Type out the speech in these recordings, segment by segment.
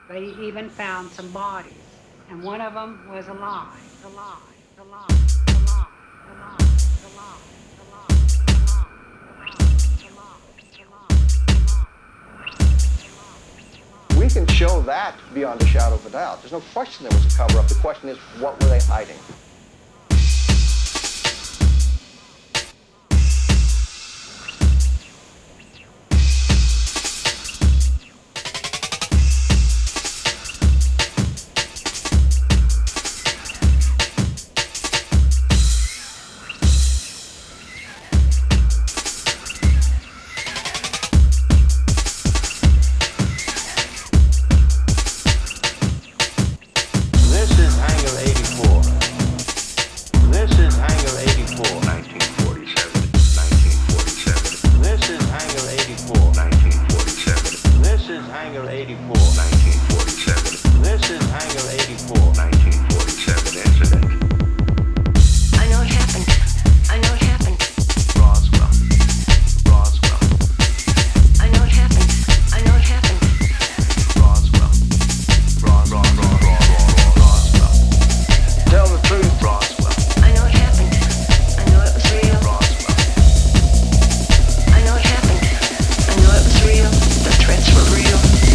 They even found some bodies, and one of them was alive, alive, alive, alive, alive, alive, We can show that beyond a shadow of a doubt. There's no question there was a cover-up. The question is, what were they hiding? Hangar 84, 1947. This is Hangar 84, 1947 incident. I know it happened. I know it happened. Roswell. Roswell. I know it happened. I know it happened. Roswell. Roswell. Tell the truth. Roswell. I know it happened. I know it was real. Roswell. I know it happened. I know it was real. The threats were real.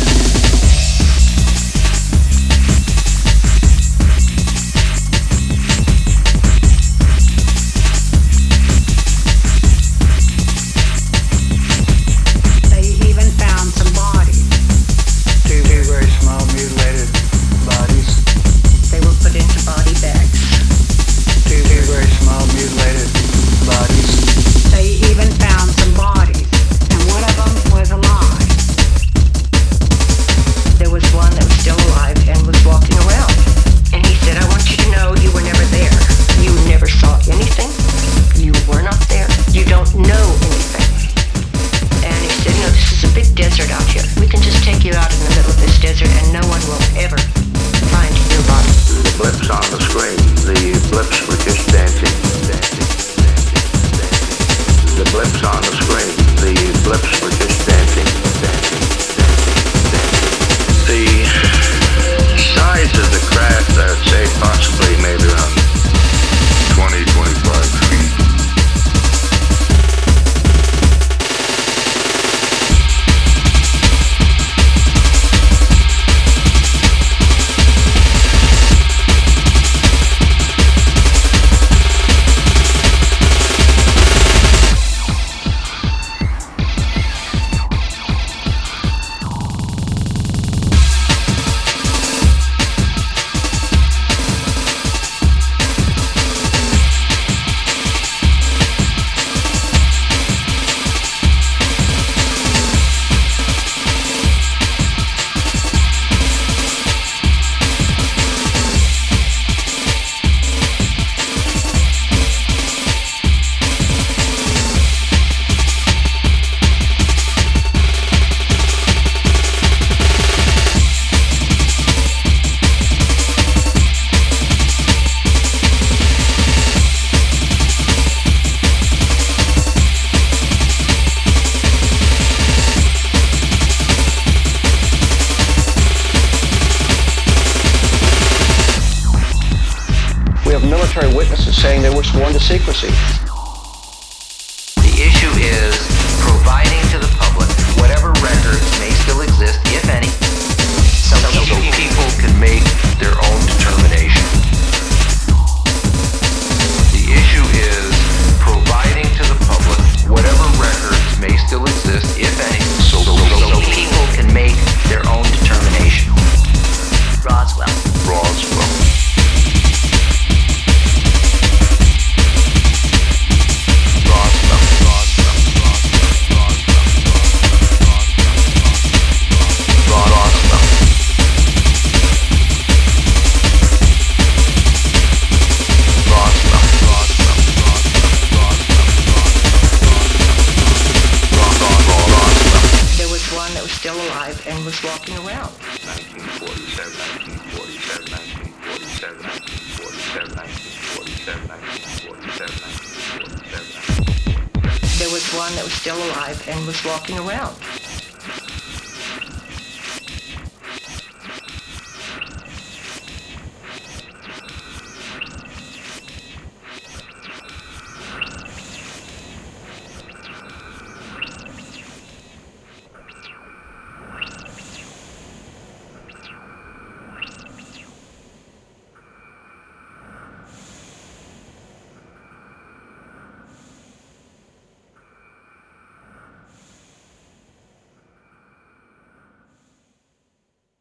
Military witnesses saying they were sworn to secrecy. The issue is providing to the public whatever records may still exist, if any, so people can make their own determination. The issue is providing to the public whatever records may still exist, if any, so people can make their own determination. Roswell. Roswell. Still alive and was walking around. 1947, 1947, 1947, 1947, 1947, 1947, 1947. There was one that was still alive and was walking around.